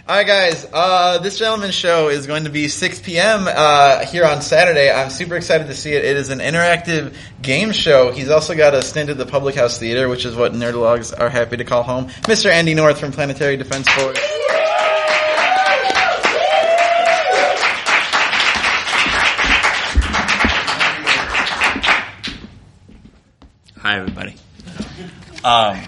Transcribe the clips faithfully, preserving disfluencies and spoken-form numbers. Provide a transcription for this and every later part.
All right, guys. Uh, this gentleman's show is going to be six p.m. Uh, here on Saturday. I'm super excited to see it. It is an interactive game show. He's also got a stint at the Public House Theater, which is what Nerdologues are happy to call home. Mister Andy North from Planetary Defense Force. Hi, everybody. Um...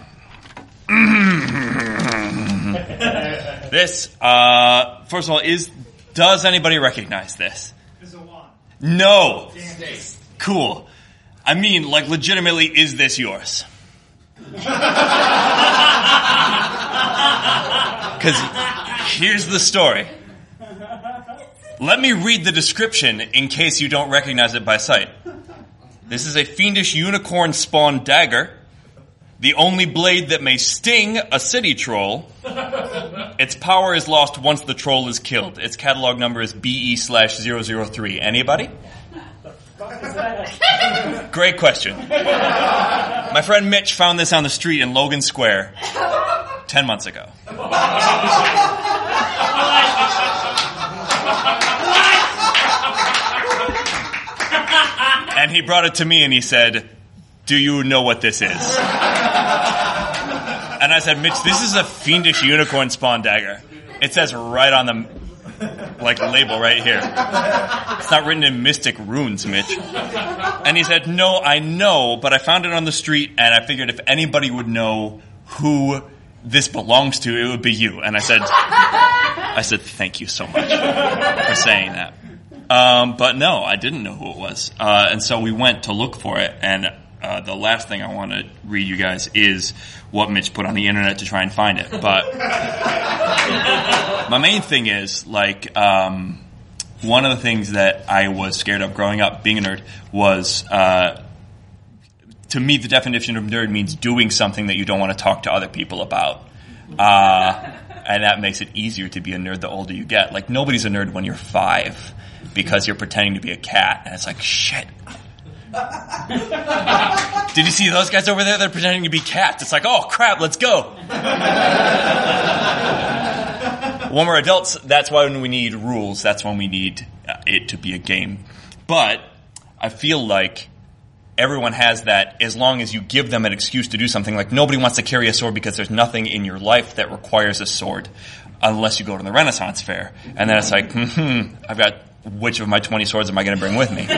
This, uh, first of all, is, does anybody recognize this? This is a wand. No. Cool. I mean, like, legitimately, is this yours? Because here's the story. Let me read the description in case you don't recognize it by sight. This is a fiendish unicorn spawn dagger. The only blade that may sting a city troll. Its power is lost once the troll is killed. Its catalog number is B E slash zero zero three. Anybody? Great question. My friend Mitch found this on the street in Logan Square ten months ago. And he brought it to me and he said, "Do you know what this is?" And I said, "Mitch, this is a fiendish unicorn spawn dagger. It says right on the like label right here. It's not written in mystic runes, Mitch." And he said, "No, I know, but I found it on the street, and I figured if anybody would know who this belongs to, it would be you." And I said, "I said thank you so much for saying that." Um, but no, I didn't know who it was, uh, and so we went to look for it, and. Uh, the last thing I want to read you guys is what Mitch put on the internet to try and find it. But my main thing is, like, um, one of the things that I was scared of growing up, being a nerd, was, uh, to me, the definition of nerd means doing something that you don't want to talk to other people about. Uh, and that makes it easier to be a nerd the older you get. Like, nobody's a nerd when you're five because you're pretending to be a cat. And it's like, shit. Did you see those guys over there that are pretending to be cats? It's like, oh crap, let's go. When we're adults, that's when we need rules. That's when we need uh, it to be a game. But I feel like everyone has that as long as you give them an excuse to do something. Like, nobody wants to carry a sword because there's nothing in your life that requires a sword unless you go to the Renaissance Fair. And then it's like, hmm, I've got, which of my twenty swords am I going to bring with me?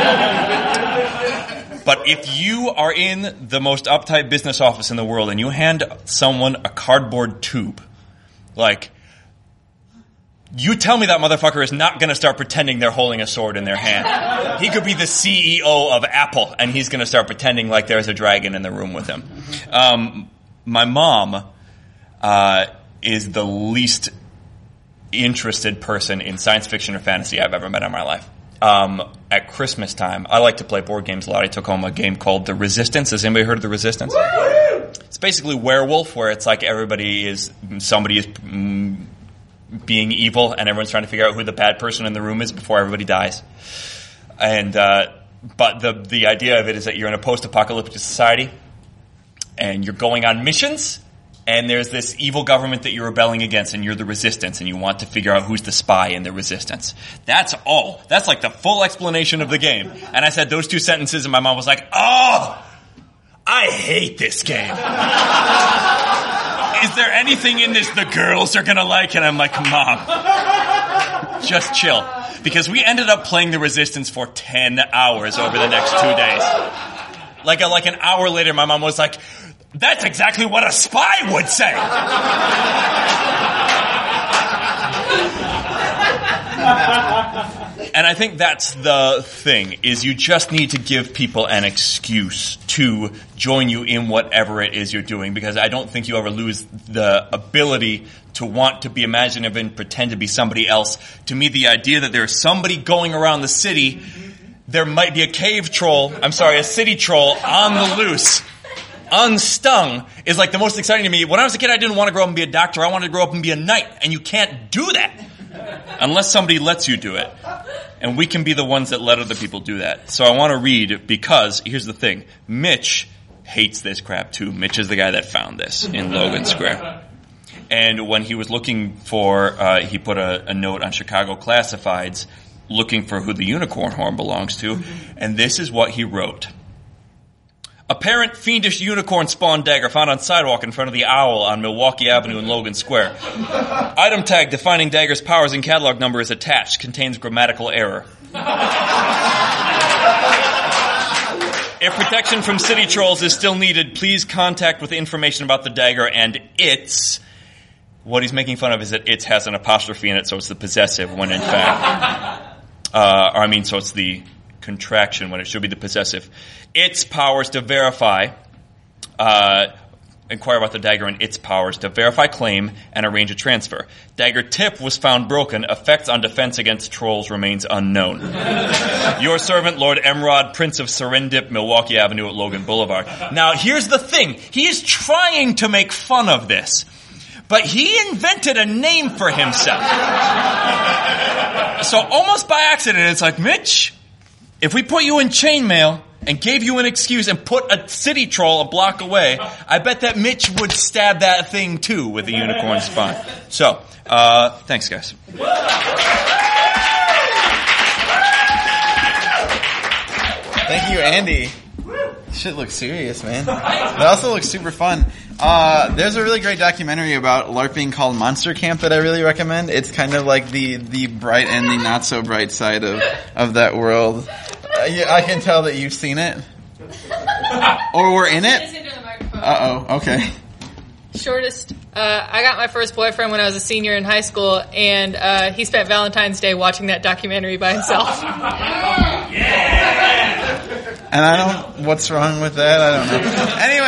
But if you are in the most uptight business office in the world and you hand someone a cardboard tube, like, you tell me that motherfucker is not going to start pretending they're holding a sword in their hand. He could be the C E O of Apple, and he's going to start pretending like there's a dragon in the room with him. Um, my mom uh, is the least interested person in science fiction or fantasy I've ever met in my life. Um, at Christmas time, I like to play board games a lot. I took home a game called The Resistance. Has anybody heard of The Resistance? Woo! It's basically werewolf, where it's like everybody is, somebody is mm, being evil, and everyone's trying to figure out who the bad person in the room is before everybody dies. And, uh, but the, the idea of it is that you're in a post-apocalyptic society, and you're going on missions, and there's this evil government that you're rebelling against, and you're the resistance, and you want to figure out who's the spy in the resistance. That's all. That's like the full explanation of the game. And I said those two sentences, and my mom was like, "Oh, I hate this game. Is there anything in this the girls are going to like?" And I'm like, "Mom, just chill." Because we ended up playing the resistance for ten hours over the next two days. Like, a, like an hour later, my mom was like, "That's exactly what a spy would say." And I think that's the thing, is you just need to give people an excuse to join you in whatever it is you're doing, because I don't think you ever lose the ability to want to be imaginative and pretend to be somebody else. To me, the idea that there's somebody going around the city, there might be a cave troll, I'm sorry, a city troll on the loose, unstung, is like the most exciting to me. When I was a kid, I didn't want to grow up and be a doctor. I wanted to grow up and be a knight. And you can't do that unless somebody lets you do it. And we can be the ones that let other people do that. So I want to read, because here's the thing. Mitch hates this crap too. Mitch is the guy that found this in Logan Square. And when he was looking for, uh, he put a, a note on Chicago Classifieds looking for who the unicorn horn belongs to. And this is what he wrote. Apparent fiendish unicorn spawn dagger found on sidewalk in front of the Owl on Milwaukee Avenue in Logan Square. Item tag defining dagger's powers and catalog number is attached. Contains grammatical error. If protection from city trolls is still needed, please contact with information about the dagger and its. What he's making fun of is that its has an apostrophe in it, so it's the possessive, when in fact, uh, or I mean, so it's the contraction when it should be the possessive. Its powers to verify, uh, inquire about the dagger and its powers to verify claim and arrange a transfer. Dagger tip was found broken. Effects on defense against trolls remains unknown. Your servant, Lord Emrod, Prince of Serendip, Milwaukee Avenue at Logan Boulevard. Now, here's the thing. He is trying to make fun of this, but he invented a name for himself. So almost by accident, it's like, Mitch, if we put you in chainmail and gave you an excuse and put a city troll a block away, I bet that Mitch would stab that thing too with a unicorn spawn. So, uh, thanks guys. Thank you, Andy. Shit looks serious, man. It also looks super fun. Uh, there's a really great documentary about LARPing called Monster Camp that I really recommend. It's kind of like the, the bright and the not so bright side of, of that world. Uh, yeah, I can tell that you've seen it. Or we're in it? Uh-oh, okay. Shortest. Uh, I got my first boyfriend when I was a senior in high school, and uh, he spent Valentine's Day watching that documentary by himself. And I don't, what's wrong with that? I don't know. Anyway.